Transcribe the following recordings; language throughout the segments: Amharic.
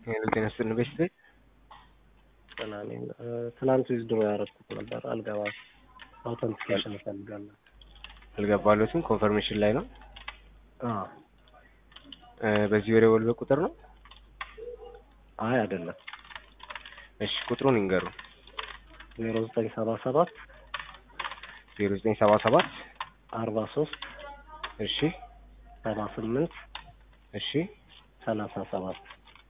ጤና ይስጥልኝ ቤተሰብ ሰላም ትናንት ዊዝድሮ ያደረኩት ነበር አልገባም። አውተንቲኬሽን እፈልጋለሁ። አልገባለትም። ኮንፈርሜሽን ላይ ነው። አዎ በዚህ ወደ ወልበ ቁጥር ነው። አይ አይደለም። እሺ ቁጥሩን ይንገሩ። 0977 0977 43 እሺ 78 እሺ 37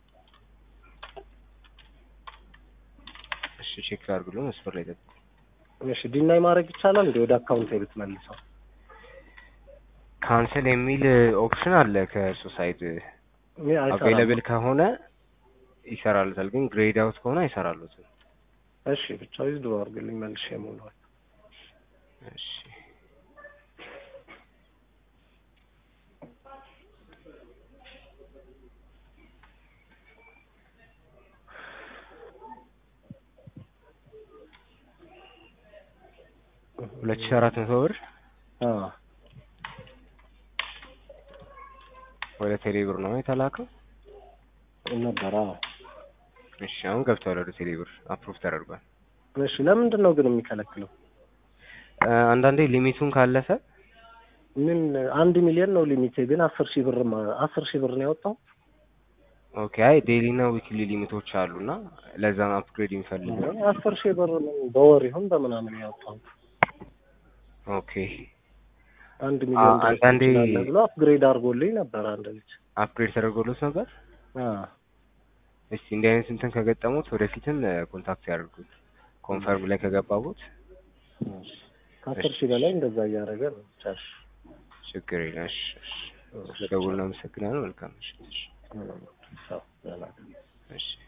እሺ ቼክ አድርጉልኝ። መስፈር ላይ ተጠቅቁ። እሺ ዲናይ ማድረግ ይቻላል እንዴ? ወደ አካውንት ብትመልሰው ካንሰል የሚል ኦፕሽን አለ ከእርሱ ሳይድ። አይሰራም። አቬይላብል ከሆነ ይሰራሉታል፣ ግን ግሬድ አውት ከሆነ አይሰራሉትም። እሺ ብቻ ዊዝድሮ አድርግልኝ መልሼ ሙሉዋል። እሺ ሁለት ሺህ 400 ብር ወደ ቴሌብር ነው የተላከው ነበር። እሺ አሁን ገብቷል ወደ ቴሌብር አፕሩቭ ተደርጓል። እሺ ለምንድን ነው ግን የሚከለክለው? አንዳንዴ ሊሚቱን ካለፈ ምን 1 ሚሊዮን ነው ሊሚቴ፣ ግን 10,000 ብር ነው ያወጣው። ኦኬ አይ ዴይሊ እና ዊክሊ ሊሚቶች አሉና ለዛ አፕግሬድ የሚፈልግ 10,000 ብር ነው በወር ይሁን በምናምን ያወጣው። ኦኬ 1 ሚሊዮን አንዳንዴ ብሎ አፕግሬድ አድርጎልኝ ነበር። አንድ ልጅ አፕግሬድ ተደርጎለት ነበር። እስቲ እንዲህ አይነት እንትን ከገጠሙት ወደፊትም ኮንታክት ያደርጉት ኮንፈርም ላይ ከገባቡት። ከ10,000 በላይ እንደዛ እያደረገ ነው። ችግር የለም። እሺ ደውልና አመሰግናለሁ። መልካም እሺ። እሺ